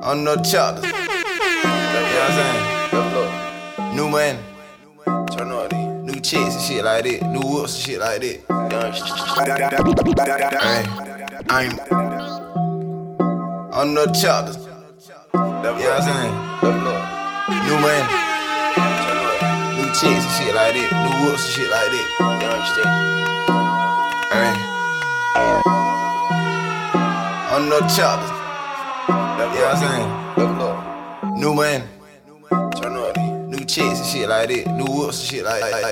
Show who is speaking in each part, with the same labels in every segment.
Speaker 1: On no chapters. You know what I'm saying? New money. Turn on these. New chicks and shit like that. New whoops and shit like that. I'm on no chapters. You know what I'm saying? New money. New chicks and shit like that. New whoops and shit like that. On no chapters. You know what I'm saying? New money. New chicks and shit like that. New whoops and shit like that.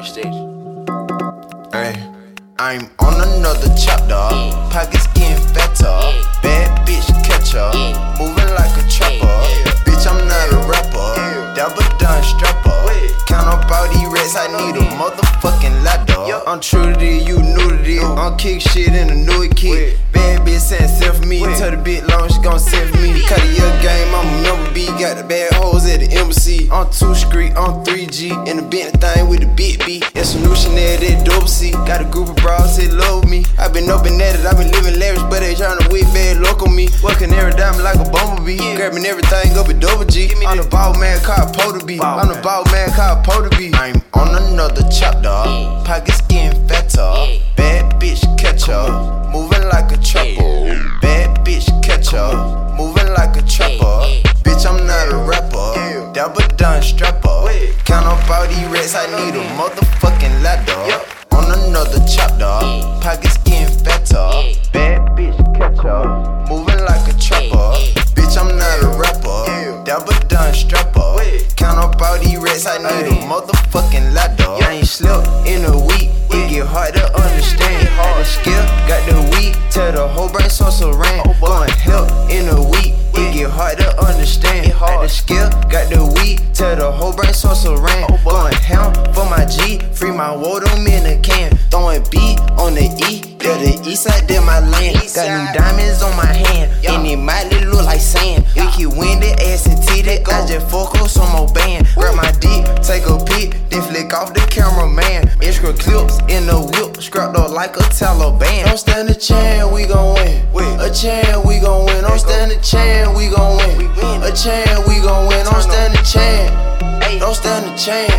Speaker 1: I'm on another chapter. Pockets getting fatter. Bad bitch catcher. Moving like a trapper. Bitch, I'm not a rapper. Double done strapper. Count up all these rats, I need a motherfucking ladder. I'm true to this, you new to this. I'm kick shit in a new kit. Bad bitch saying sell for me. Tell the bitch long, she gon' sell for me. Cut a year game, I'm a member B. Got the bad hoes at the embassy. On 2 Street, on 3G. In the Bentley thing with the big B. And some new Chanel, that double C. Got a group of bras that love me. I been up and at it, I been living lavish, but they tryna whip bad luck on me. Working every diamond like a bumblebee. Grabbing everything up at double G. I'm the ball man called Po to be. I'm the ball man called Po to be. I'm on another chapter. Pockets getting fatter. Bad bitch catcher. Moving like a trapper. Bad bitch catcher. Moving like a trapper. Bitch, I'm not a rapper. Double done strapper. Count up all these rats, I need a motherfucking ladder. On another chapter. Pockets getting fatter. Bad bitch catcher. Moving like a trapper. Bitch, I'm not a rapper. Double done strapper. Count up all these rats, I need a motherfucking ladder. I ain't slept in a week. It get hard to understand. Had the skill, got the weed. Tell the whole brain source of rain. Going help in a week. It get hard to understand. Had the skill, got the weed. Tell the whole brain source of rain. Going ham for my G. Free my water, I'm in a can. Throwing B on the E. Yeah, the east side, there my land. Got new diamonds on my hand. And it might look like sand. We keep windy, ass and titty. I just focus on my band. Grab my dick, take a peek, then flick off the cameraman. Extra clips in the whip, scrapped up like a Taliban. Don't stand a chance, we gon' win. A chance, we gon' win. Don't stand a chance, we gon' win. A chance, we gon' win. Don't stand a chance. Don't stand a chance.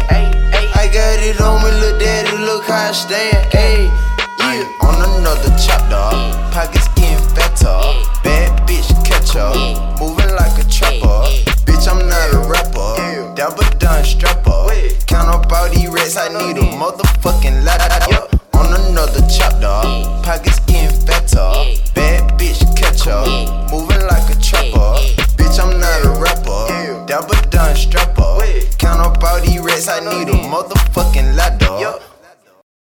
Speaker 1: I got it on me, look daddy, look how I stand. Ayy, yeah. On another chapter, pockets getting fatter. Bad bitch catcher, moving like a trapper. Bitch, I'm not a rapper. Double done strapper. Count up all these rats, I need a motherfucking ladder. On another chapter, pockets getting fatter. Bad bitch catcher, moving like a trapper. Bitch, I'm not a rapper. Double done strapper. Count up all these rats, I need a motherfucking ladder.